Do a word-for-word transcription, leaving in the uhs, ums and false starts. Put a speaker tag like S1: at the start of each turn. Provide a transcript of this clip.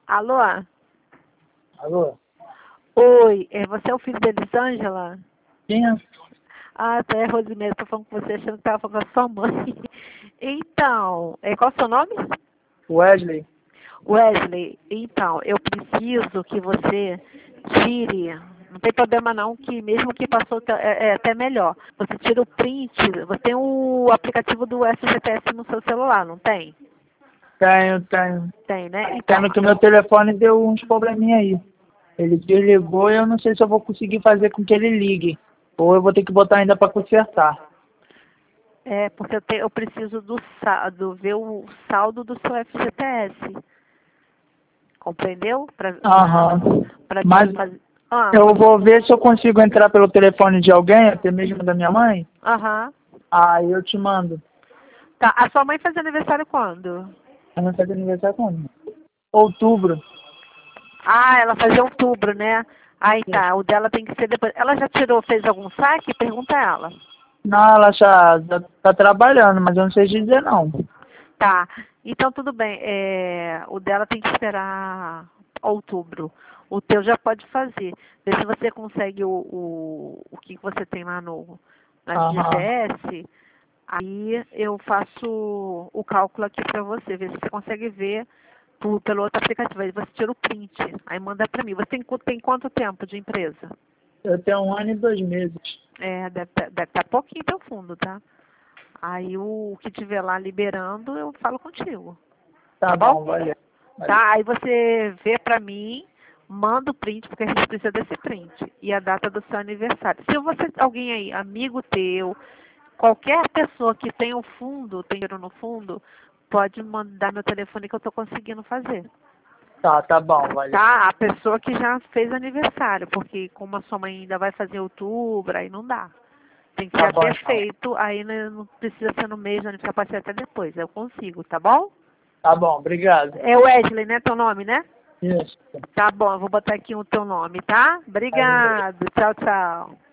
S1: Alô?
S2: Alô?
S1: Oi, é, você é o filho da Elisângela?
S2: Quem é?
S1: Ah, tá, é Rosimeira, tô falando com você achando que tava falando com a sua mãe. Então, é, qual é o seu nome?
S2: Wesley.
S1: Wesley, então, eu preciso que você tire, não tem problema não, que mesmo que passou tá- é, é até melhor. Você tira o print, você tem o aplicativo do S G P S no seu celular, não tem?
S2: Tenho, tenho.
S1: Tem, né? Então,
S2: Tendo que o meu telefone deu uns probleminha aí. Ele desligou e eu não sei se eu vou conseguir fazer com que ele ligue. Ou eu vou ter que botar ainda para consertar.
S1: é porque eu, te- eu preciso do saldo, ver o saldo do seu F G P S. Compreendeu? Pra,
S2: Aham.
S1: pra
S2: Mas
S1: te fazer. Ah,
S2: eu vou ver se eu consigo entrar pelo telefone de alguém, até mesmo da minha mãe.
S1: aham.
S2: Aí eu te mando.
S1: Tá, a sua mãe faz aniversário quando?
S2: Ela vai fazer aniversário quando? Outubro.
S1: Ah, ela faz em outubro, né? Aí tá, o dela tem que ser depois. Ela já tirou, fez algum saque? Pergunta a ela.
S2: Não, ela já, já tá trabalhando, mas eu não sei dizer não.
S1: Tá, então tudo bem. É, o dela tem que esperar outubro. O teu já pode fazer. Vê se você consegue o, o, o que você tem lá no, no
S2: Aham.
S1: F G P S. Aí eu faço o cálculo aqui pra você. Vê se você consegue ver por, pelo outro aplicativo. Aí você tira o print. Aí manda pra mim. Você tem, qu- tem quanto tempo de empresa?
S2: Eu tenho um ano e dois meses.
S1: É, deve estar pouquinho teu fundo, tá? Aí o que tiver lá liberando, eu falo contigo.
S2: Tá,
S1: Tá
S2: bom,
S1: bom?
S2: valeu. Valeu.
S1: Tá, aí você vê pra mim, manda o print, porque a gente precisa desse print. E a data do seu aniversário. Se você, alguém aí, amigo teu, qualquer pessoa que tenha o fundo, tem dinheiro no fundo, pode mandar meu telefone que eu tô conseguindo fazer.
S2: Tá, tá bom, valeu.
S1: Tá? A pessoa que já fez aniversário, porque como a sua mãe ainda vai fazer em outubro, aí não dá. Tem que
S2: Tá
S1: ser
S2: bom,
S1: até
S2: então.
S1: feito, aí né, não precisa ser no mês, aniversário, pode ser até depois. Eu consigo, tá bom?
S2: Tá bom, obrigado.
S1: É Wesley, né? Teu nome, né?
S2: Isso.
S1: Tá bom, eu vou botar aqui o teu nome, tá?
S2: Aí,
S1: Obrigado. Tchau, tchau.